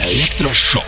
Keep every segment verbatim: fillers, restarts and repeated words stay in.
Электрошок.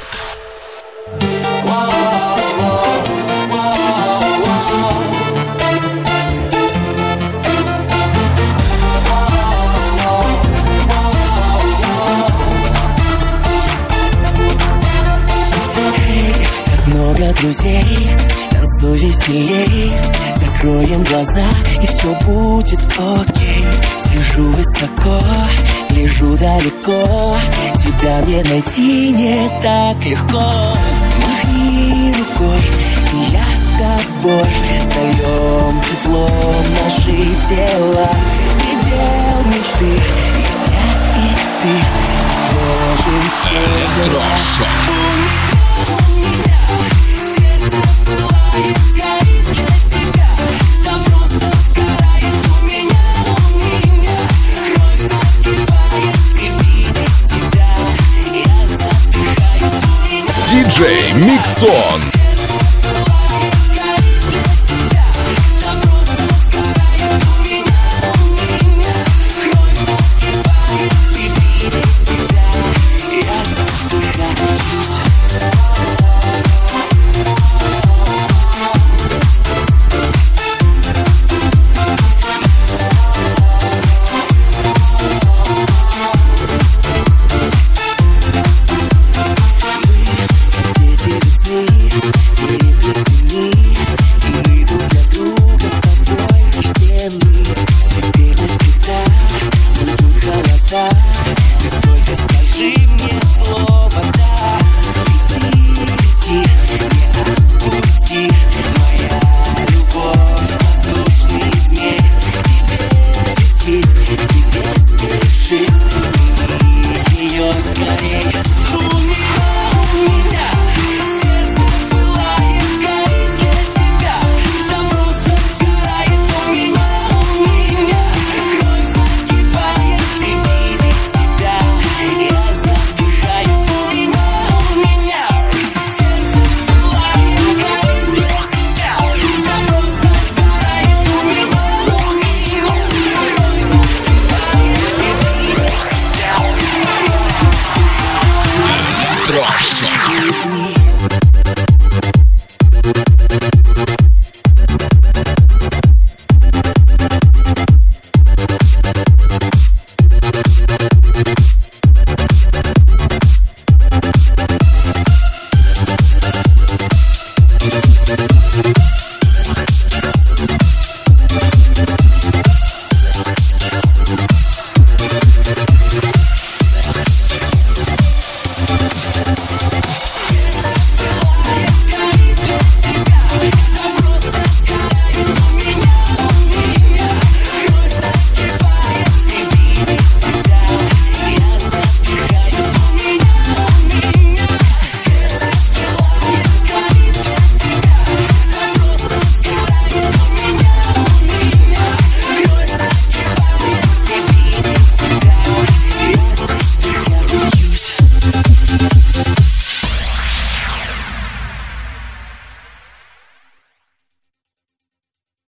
Много друзей, танцуй веселей. Закроем глаза, и все будет окей. Сижу высоко, гляжу далеко. Тебя мне найти не так легко. Махни рукой, и я с тобой. Сольем теплом наши тела. Предел мечты, есть я и ты. Можем все Электрошок. Сердце пылает, горит для тебя. Да просто сгорает у меня, у меня. Кровь закипает при виде тебя. Я задыхаюсь у меня. Диджей Миксон. Сердце пылает, горит для тебя. Да просто сгорает у меня, у меня. Кровь закипает при виде тебя. Я задыхаюсь. Электрошок.